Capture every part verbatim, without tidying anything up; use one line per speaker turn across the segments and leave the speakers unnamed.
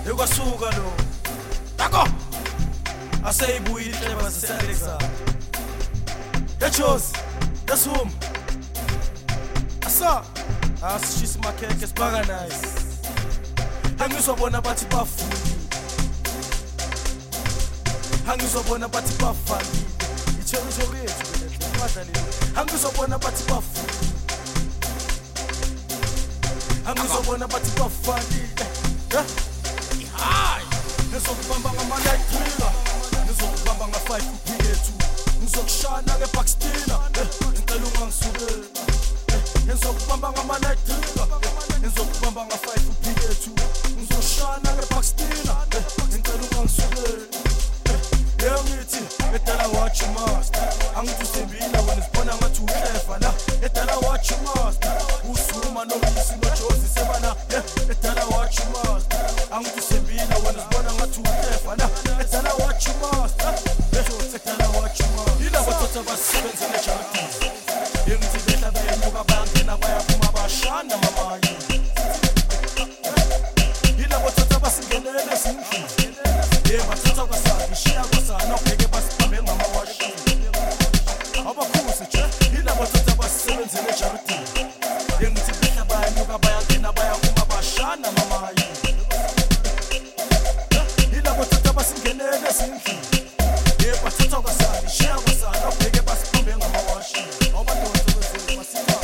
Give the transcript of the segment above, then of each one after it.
Ekwasuka lo Tako Aseyibuyi inhleba sesalexa Echosi Yasum Asa Asishisa makheke sibaka nice Angizobona bathi bafuni Angizobona bathi bafani Ichero yethu badlali Angizobona bathi bafuni Angizobona bathi bafani eh Hayi Ngizokubamba ngama-light thriller Ngizokubamba nga-five P A two Ngizokushana ke-Backstina Ngicela ungangisukela Ngizokubamba ngama-light thriller Ngizokubamba nga-five P A two Ngizokushana ke-Backstina Ngicela ungangisukela Leyo ngithi edala watch your master Angithi usembila wena sibona ngathi uhleva la Edala watch your master Usuma noyisi nojozi sebana Edala watch your master Angithi usembila wena sibona ngathi uhleva la Edala watch your master Edala watch your master Yila bathatha basebenzele charity Yengithi behla beyenyuka bayangena bayaphuma bashana mamayi Yila bathatha basingenele sindlini Yeah, bathatha kwasani shiya kwasana ubheke basibambe ngamawashi Abakhusi nje yila bathatha basebenzele charity Yengithi behla bayanyuka bayangena bayaphuma bashana mamayi Yila bathatha basingenele sindlini Yeah, bathatha kwasani shiya kwasana ubheke basibambe ngamawashi Abadonsa bezwe masika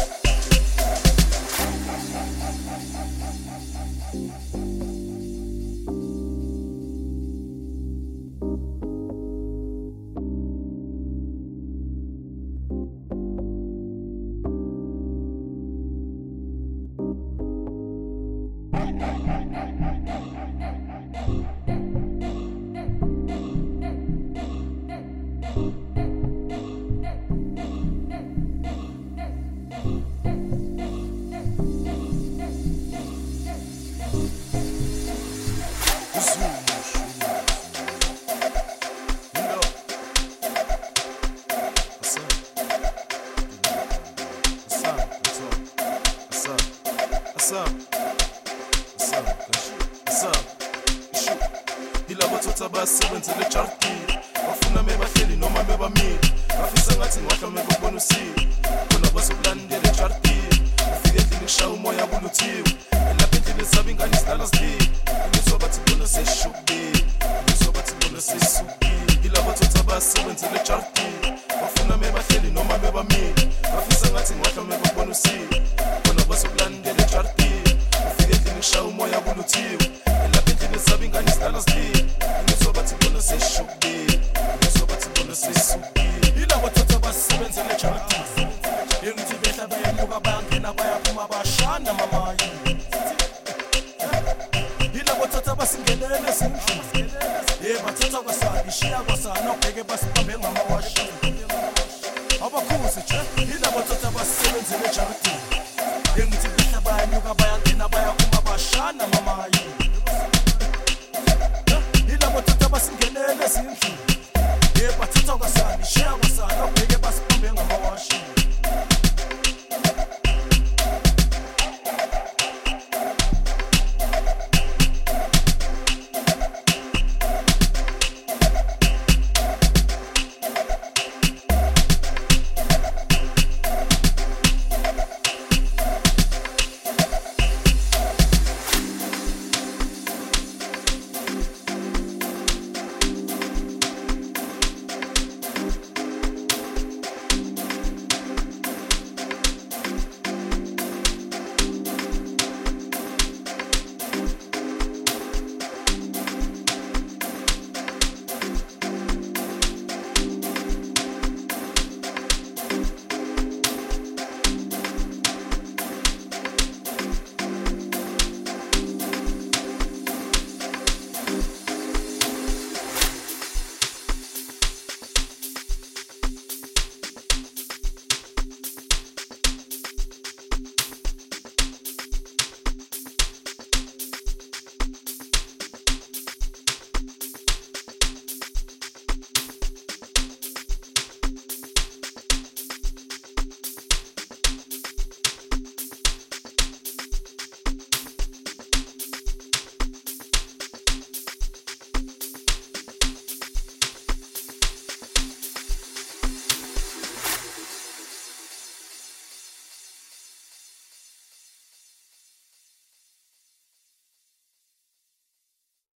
Basebenzele charity bafuna mebahleli noma bebamile bafisa ngathi ngwahla mebona usile khona bazokulandela charity ufike endlini kushaya umoya kuluthiwe elapha endlini sabe ingane isidala sidile ngizwa bathi bona seshubile ngizwa bathi bona sesukile yilabo thotha basebenzele charity bafuna mebahleli noma bebamile bafisa ngathi ngwahla mebona usile khona bazokulandela charity ufike endlini kushaya umoya kuluthiwe elapha endlini sabe ingane isidala sidile seshubile ngizobathi bona sesukile
yilabo thotha basebenzele charity Yengithi behla beyenyuka bayangena bayaphuma bashana mamayi Yilabo thotha basingenele sindlini Yeah, bathatha kwasani shiya kwasana ubheke basibambe ngamawashi Abakhusi nje yilabo thotha basebenzele charity Yengithi behla bayanyuka bayangena bayaphuma bashana mama